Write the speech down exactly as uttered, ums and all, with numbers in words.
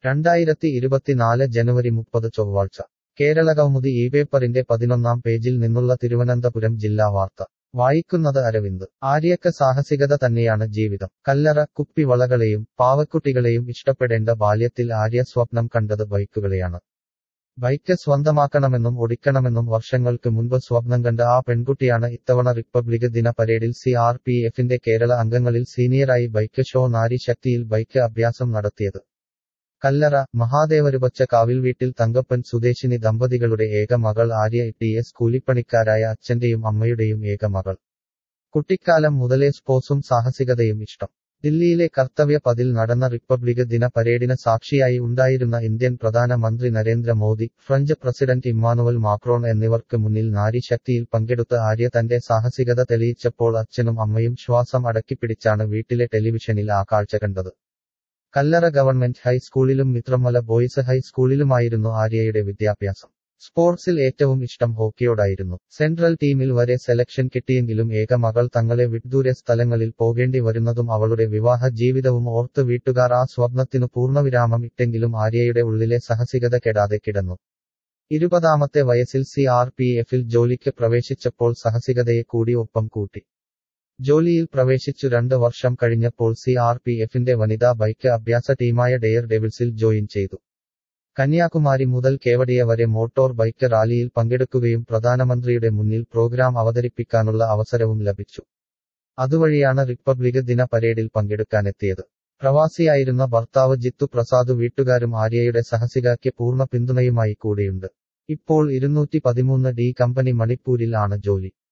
രണ്ടായിരത്തി ഇരുപത്തിനാല് ജനുവരി മുപ്പത് ചൊവ്വാഴ്ച കേരളകൗമുദി ഈ പേപ്പറിന്റെ പതിനൊന്നാം പേജിൽ നിന്നുള്ള തിരുവനന്തപുരം ജില്ലാ വാർത്ത വായിക്കുന്നത് അരവിന്ദ്. ആര്യക്ക് സാഹസികത തന്നെയാണ് ജീവിതം. കല്ലറ. കുപ്പിവളകളെയും പാവക്കുട്ടികളെയും ഇഷ്ടപ്പെടേണ്ട ബാല്യത്തിൽ ആര്യ സ്വപ്നം കണ്ടത് ബൈക്കുകളെയാണ്. ബൈക്ക് സ്വന്തമാക്കണമെന്നും ഓടിക്കണമെന്നും വർഷങ്ങൾക്ക് മുൻപ് സ്വപ്നം കണ്ട ആ പെൺകുട്ടിയാണ് ഇത്തവണ റിപ്പബ്ലിക് ദിന പരേഡിൽ സി ആർ പി എഫിന്റെ കേരള അംഗങ്ങളിൽ സീനിയറായി ബൈക്ക് ഷോ നാരി ശക്തിയിൽ ബൈക്ക് അഭ്യാസം നടത്തിയത്. കല്ലറ മഹാദേവരുപച്ച കാവിൽ വീട്ടിൽ തങ്കപ്പൻ സ്വദേശിനി ദമ്പതികളുടെ ഏക മകൾ ആര്യ ടി എസ് കൂലിപ്പണിക്കാരായ അച്ഛന്റെയും അമ്മയുടെയും ഏക മകൾ. കുട്ടിക്കാലം മുതലേ സ്പോർട്സും സാഹസികതയും ഇഷ്ടം. ദില്ലിയിലെ കർത്തവ്യ പതിൽ നടന്ന റിപ്പബ്ലിക് ദിന പരേഡിന് സാക്ഷിയായി ഉണ്ടായിരുന്ന ഇന്ത്യൻ പ്രധാനമന്ത്രി Narendra Modi, French president Emmanuel Macron എന്നിവർക്ക് മുന്നിൽ നാരി ശക്തിയിൽ പങ്കെടുത്ത ആര്യ തന്റെ സാഹസികത തെളിയിച്ചപ്പോൾ അച്ഛനും അമ്മയും ശ്വാസം അടക്കിപ്പിടിച്ചാണ് വീട്ടിലെ ടെലിവിഷനിൽ ആ കാഴ്ച കണ്ടത്. കല്ലറ ഗവൺമെന്റ് ഹൈസ്കൂളിലും മിത്രമല ബോയ്സ് ഹൈസ്കൂളിലുമായിരുന്നു ആര്യയുടെ വിദ്യാഭ്യാസം. സ്പോർട്സിൽ ഏറ്റവും ഇഷ്ടം ഹോക്കിയോടായിരുന്നു. സെൻട്രൽ ടീമിൽ വരെ സെലക്ഷൻ കിട്ടിയെങ്കിലും ഏക മകൾ തങ്ങളെ വിദൂര സ്ഥലങ്ങളിൽ പോകേണ്ടി വരുന്നതും അവളുടെ വിവാഹ ജീവിതവും ഓർത്ത് വീട്ടുകാർ ആ സ്വപ്നത്തിനു പൂർണ്ണവിരാമം ഇട്ടെങ്കിലും ആര്യയുടെ ഉള്ളിലെ സാഹസികത കെടാതെ കിടന്നു. ഇരുപതാമത്തെ വയസ്സിൽ സി ആർ പി എഫിൽ ജോലിക്ക് പ്രവേശിച്ചപ്പോൾ സാഹസികതയെ കൂടി ഒപ്പം കൂട്ടി. ജോലിയിൽ പ്രവേശിച്ചു രണ്ട് വർഷം കഴിഞ്ഞപ്പോൾ സി ആർ പി എഫിന്റെ വനിതാ ബൈക്ക് അഭ്യാസ ടീമായ ഡെയർ ഡെവിൾസിൽ ജോയിൻ ചെയ്തു. കന്യാകുമാരി മുതൽ കേവഡിയ വരെ മോട്ടോർ ബൈക്ക് റാലിയിൽ പങ്കെടുക്കുകയും പ്രധാനമന്ത്രിയുടെ മുന്നിൽ പ്രോഗ്രാം അവതരിപ്പിക്കാനുള്ള അവസരവും ലഭിച്ചു. അതുവഴിയാണ് റിപ്പബ്ലിക് ദിന പരേഡിൽ പങ്കെടുക്കാനെത്തിയത്. പ്രവാസിയായിരുന്ന ഭർത്താവ് ജിത്തു പ്രസാദ് വീട്ടുകാരും ആര്യയുടെ സാഹസികതയ്ക്ക് പൂർണ്ണ പിന്തുണയുമായി കൂടെയുണ്ട്. ഇപ്പോൾ ഇരുന്നൂറ്റി പതിമൂന്ന് ഡി കമ്പനി മണിപ്പൂരിൽ ആണ് ജോലി.